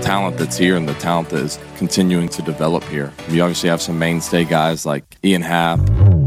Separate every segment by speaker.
Speaker 1: talent that's here and the talent that is continuing to develop here. We obviously have some mainstay guys like Ian Happ.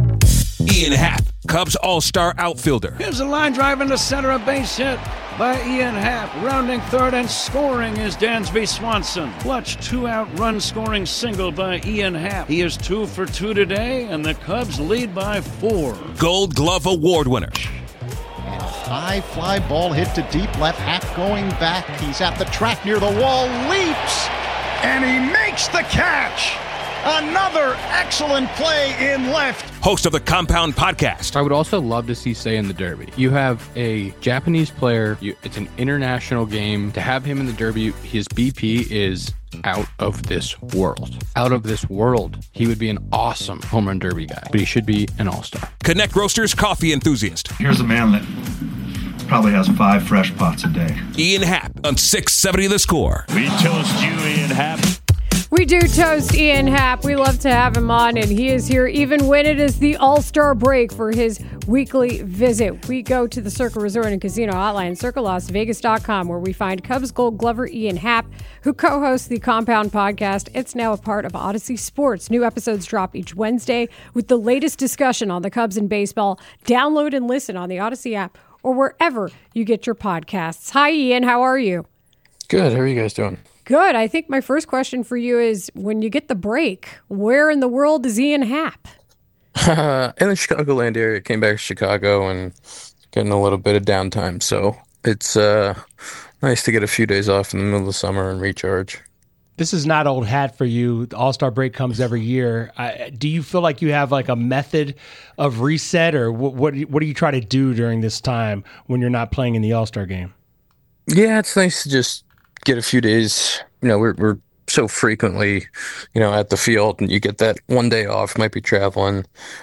Speaker 2: Ian Happ, Cubs all-star outfielder.
Speaker 3: Here's a line drive into center, a base hit by Ian Happ. Rounding third and scoring is Dansby Swanson. Clutch two-out run-scoring single by Ian Happ. He is 2 for 2 today, and the Cubs lead by 4.
Speaker 2: Gold Glove Award winner.
Speaker 4: And a high fly ball hit to deep left. Happ going back. He's at the track near the wall. Leaps, and he makes the catch. Another excellent play in left.
Speaker 2: Host of the Compound Podcast.
Speaker 5: I would also love to see Seiya in the Derby. You have a Japanese player. It's an international game. To have him in the Derby, his BP is out of this world. Out of this world. He would be an awesome home run derby guy, but he should be an all-star.
Speaker 2: Connect Roasters coffee enthusiast.
Speaker 6: Here's a man that probably has 5 fresh pots a day.
Speaker 2: Ian Happ on 670 The Score.
Speaker 7: We toast you, Ian Happ.
Speaker 8: We do toast Ian Happ. We love to have him on, and he is here even when it is the All-Star break for his weekly visit. We go to the Circle Resort and Casino hotline, CircleLasVegas.com, where we find Cubs Gold Glover Ian Happ, who co-hosts the Compound Podcast. It's now a part of Odyssey Sports. New episodes drop each Wednesday with the latest discussion on the Cubs and baseball. Download and listen on the Odyssey app or wherever you get your podcasts. Hi, Ian. How are you?
Speaker 5: Good. How are you guys doing?
Speaker 8: Good. I think my first question for you is, when you get the break, where in the world is Ian Happ?
Speaker 5: In the Chicagoland area. Came back to Chicago and getting a little bit of downtime. So it's nice to get a few days off in the middle of the summer and recharge.
Speaker 9: This is not old hat for you. The All-Star break comes every year. Do you feel like you have like a method of reset, or what do you try to do during this time when you're not playing in the All-Star game?
Speaker 5: Yeah, it's nice to just get a few days. We're so frequently, at the field, and you get that one day off, might be traveling.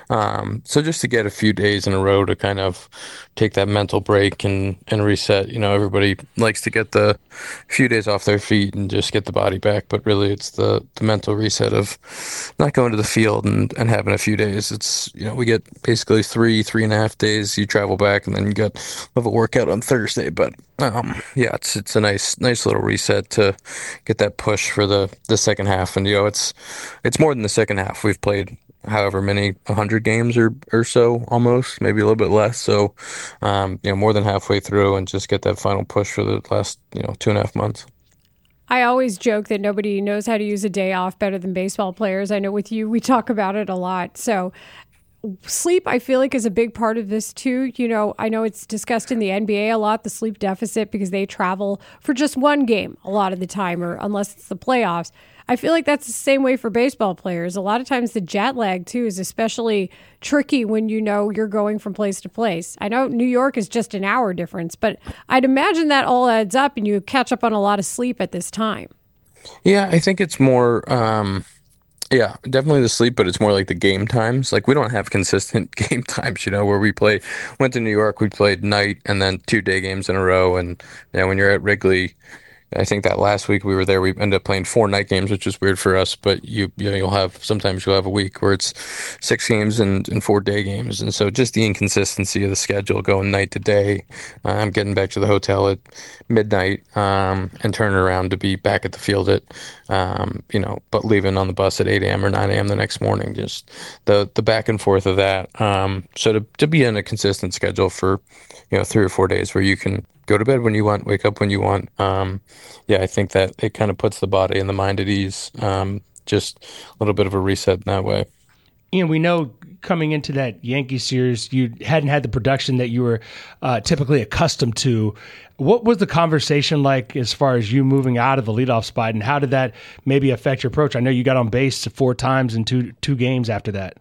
Speaker 5: So just to get a few days in a row to kind of take that mental break and reset. Everybody likes to get the few days off their feet and just get the body back, but really it's the mental reset of not going to the field and having a few days. It's, we get basically 3.5 days. You travel back and then you have a workout on Thursday, but it's a nice little reset to get that push for the second half. And it's more than the second half. We've played however many 100 games or so, almost, maybe a little bit less. So more than halfway through, and just get that final push for the last 2.5 months.
Speaker 8: I always joke that nobody knows how to use a day off better than baseball players. I know with you, we talk about it a lot. So sleep, I feel like, is a big part of this too. I know it's discussed in the NBA a lot, the sleep deficit, because they travel for just one game a lot of the time, or unless it's the playoffs. I feel like that's the same way for baseball players. A lot of times the jet lag too is especially tricky when you're going from place to place. I know New York is just an hour difference, but I'd imagine that all adds up and you catch up on a lot of sleep at this time.
Speaker 5: Yeah, I think it's more definitely the sleep, but it's more like the game times. Like, we don't have consistent game times, where went to New York, we played night and then 2 day games in a row. And when you're at Wrigley, I think that last week we were there, we ended up playing 4 night games, which is weird for us, but you'll have a week where it's 6 games and 4 day games. And so just the inconsistency of the schedule, going night to day, I'm getting back to the hotel at midnight, and turning around to be back at the field at, but leaving on the bus at 8 a.m. or 9 a.m. the next morning, just the back and forth of that. So to be in a consistent schedule for, 3 or 4 days where you can go to bed when you want, wake up when you want. I think that it kind of puts the body and the mind at ease. Just a little bit of a reset in that way.
Speaker 9: Ian, we know coming into that Yankee series, you hadn't had the production that you were typically accustomed to. What was the conversation like as far as you moving out of the leadoff spot, and how did that maybe affect your approach? I know you got on base 4 times in two games after that.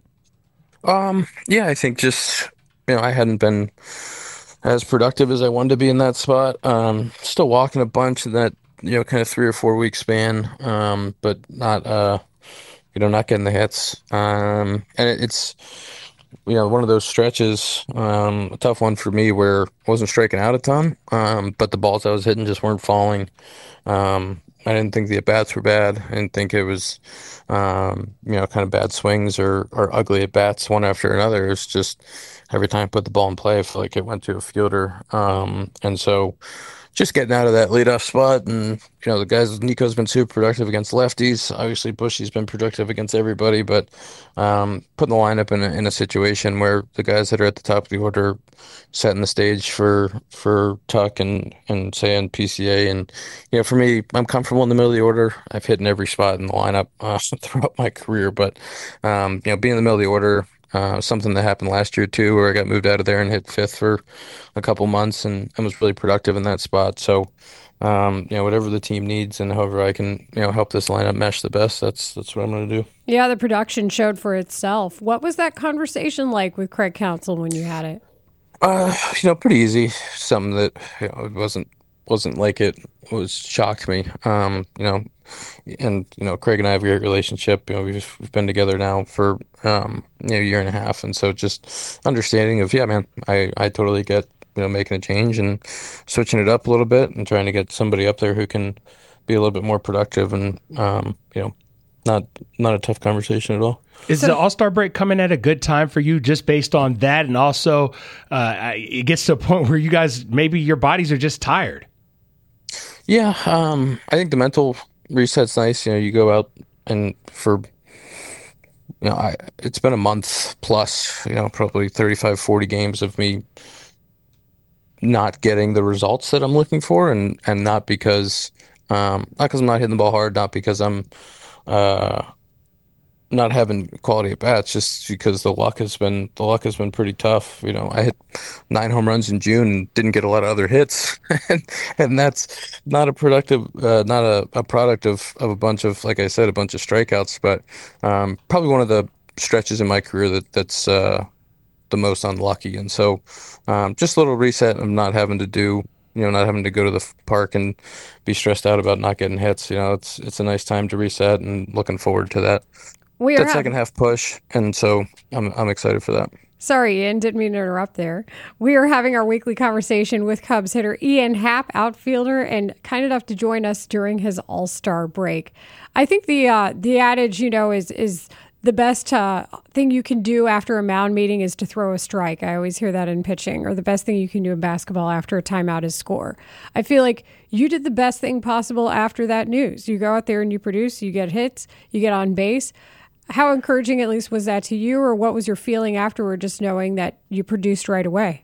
Speaker 5: I think just, I hadn't been as productive as I wanted to be in that spot. Still walking a bunch in that, kind of 3 or 4 week span, but not, not getting the hits. And it's, one of those stretches, a tough one for me, where I wasn't striking out a ton, but the balls I was hitting just weren't falling. I didn't think the at-bats were bad. I didn't think it was, kind of bad swings or ugly at-bats one after another. It's just every time I put the ball in play, I feel like it went to a fielder. And so, just getting out of that leadoff spot. And, the guys, Nico's been super productive against lefties. Obviously, Bushy's been productive against everybody, but putting the lineup in a situation where the guys that are at the top of the order setting the stage for Tuck and say in PCA. And, for me, I'm comfortable in the middle of the order. I've hit in every spot in the lineup throughout my career, but, being in the middle of the order, something that happened last year too, where I got moved out of there and hit 5th for a couple months and was really productive in that spot. So, whatever the team needs and however I can, help this lineup mesh the best, that's what I'm going to do.
Speaker 8: Yeah, the production showed for itself. What was that conversation like with Craig Counsell when you had it?
Speaker 5: Pretty easy. Something that it wasn't like it was shocked me. And Craig and I have a great relationship. We've been together now for a year and a half, and so just understanding of I totally get making a change and switching it up a little bit and trying to get somebody up there who can be a little bit more productive and not a tough conversation at all.
Speaker 9: Is the All-Star break coming at a good time for you just based on that? And also it gets to a point where you guys, maybe your bodies are just tired.
Speaker 5: Yeah. I think the mental reset's nice. You go out and for, it's been a month plus, probably 35, 40 games of me not getting the results that I'm looking for. And not because I'm not hitting the ball hard, not because I'm, not having quality at bats, just because the luck has been pretty tough. I hit 9 home runs in June and didn't get a lot of other hits, and that's not a productive, not a product of a bunch of, like I said, a bunch of strikeouts, but probably one of the stretches in my career that's the most unlucky. And so just a little reset of not having to do. Not having to go to the park and be stressed out about not getting hits. It's a nice time to reset and looking forward to that second half push. And so I'm excited for that.
Speaker 8: Sorry, Ian, didn't mean to interrupt there. We are having our weekly conversation with Cubs hitter Ian Happ, outfielder, and kind enough to join us during his All-Star break. I think the adage, is the best thing you can do after a mound meeting is to throw a strike. I always hear that in pitching. Or the best thing you can do in basketball after a timeout is score. I feel like you did the best thing possible after that news. You go out there and you produce, you get hits, you get on base. How encouraging, at least, was that to you? Or what was your feeling afterward, just knowing that you produced right away?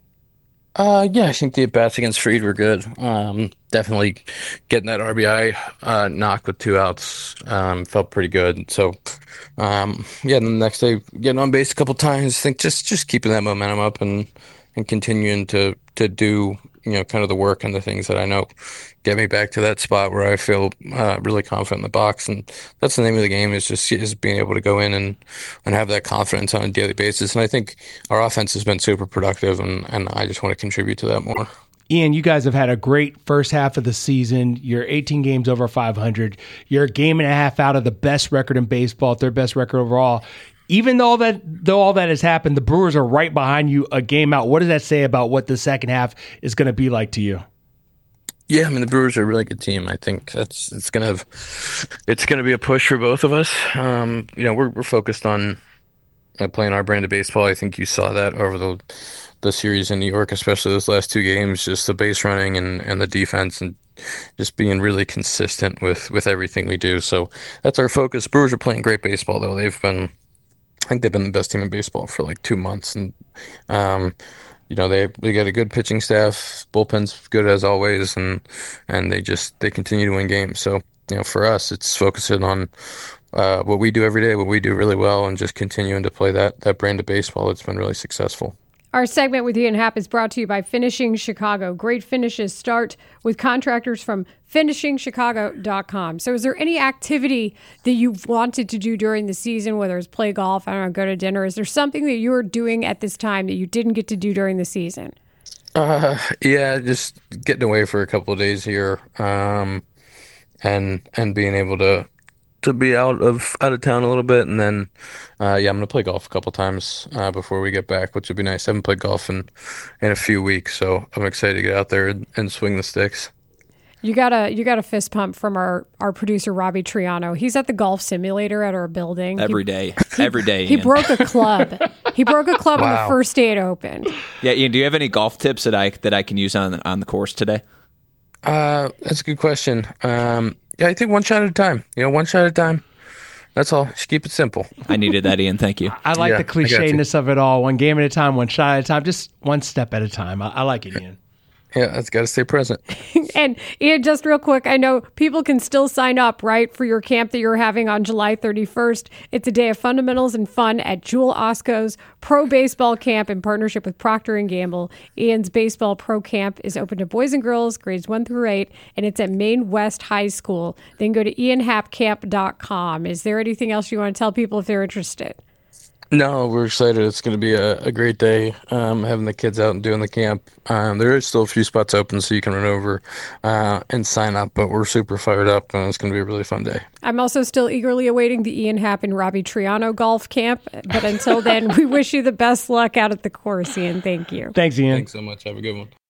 Speaker 5: I think the at-bats against Fried were good. Definitely getting that RBI knock with 2 outs felt pretty good. So, and the next day getting on base a couple times, I think just keeping that momentum up and continuing to do kind of the work and the things that I know get me back to that spot where I feel really confident in the box. And that's the name of the game, is being able to go in and have that confidence on a daily basis. And I think our offense has been super productive, and I just want to contribute to that more.
Speaker 9: Ian, you guys have had a great first half of the season. You're 18 games over 500. You're a game and a half out of the best record in baseball, 3rd best record overall. Even though all that has happened, the Brewers are right behind you, a game out. What does that say about what the second half is going to be like to you?
Speaker 5: Yeah, the Brewers are a really good team. I think it's going to be a push for both of us. We're focused on playing our brand of baseball. I think you saw that over the series in New York, especially those last 2 games, just the base running and the defense and just being really consistent with everything we do. So that's our focus. Brewers are playing great baseball, though. I think they've been the best team in baseball for like 2 months, and they got a good pitching staff, bullpen's good as always, and they continue to win games. So for us, it's focusing on what we do every day, what we do really well, and just continuing to play that brand of baseball that's been really successful.
Speaker 8: Our segment with Ian Happ is brought to you by Finishing Chicago. Great finishes start with contractors from finishingchicago.com. So is there any activity that you've wanted to do during the season, whether it's play golf, I don't know, go to dinner? Is there something that you're doing at this time that you didn't get to do during the season?
Speaker 5: Just getting away for a couple of days here, and being able to be out of town a little bit, and then I'm gonna play golf a couple times before we get back, which would be nice. I haven't played golf in a few weeks, so I'm excited to get out there and swing the sticks.
Speaker 8: You got a fist pump from our producer Robbie Triano. He's at the golf simulator at our building
Speaker 10: every day.
Speaker 8: He broke a club. He broke a club on the first day it opened.
Speaker 10: Yeah, Ian, do you have any golf tips that I can use on the course today?
Speaker 5: That's a good question. Yeah, I think one shot at a time. One shot at a time. That's all. Just keep it simple.
Speaker 10: I needed that, Ian. Thank you.
Speaker 9: I like the clichéness of it all. One game at a time, one shot at a time, just one step at a time. I like it, Ian.
Speaker 5: Yeah, it's got to stay present.
Speaker 8: And Ian, just real quick, I know people can still sign up, right, for your camp that you're having on July 31st. It's a day of fundamentals and fun at Jewel Osco's Pro Baseball Camp in partnership with Procter & Gamble. Ian's Baseball Pro Camp is open to boys and girls, grades 1 through 8, and it's at Maine West High School. Then go to ianhappcamp.com. Is there anything else you want to tell people if they're interested?
Speaker 5: No, we're excited. It's going to be a great day having the kids out and doing the camp. There is still a few spots open, so you can run over and sign up, but we're super fired up, and it's going to be a really fun day.
Speaker 8: I'm also still eagerly awaiting the Ian Happ and Robbie Triano golf camp, but until then, we wish you the best luck out at the course, Ian. Thank you.
Speaker 9: Thanks, Ian.
Speaker 5: Thanks so much. Have a good one.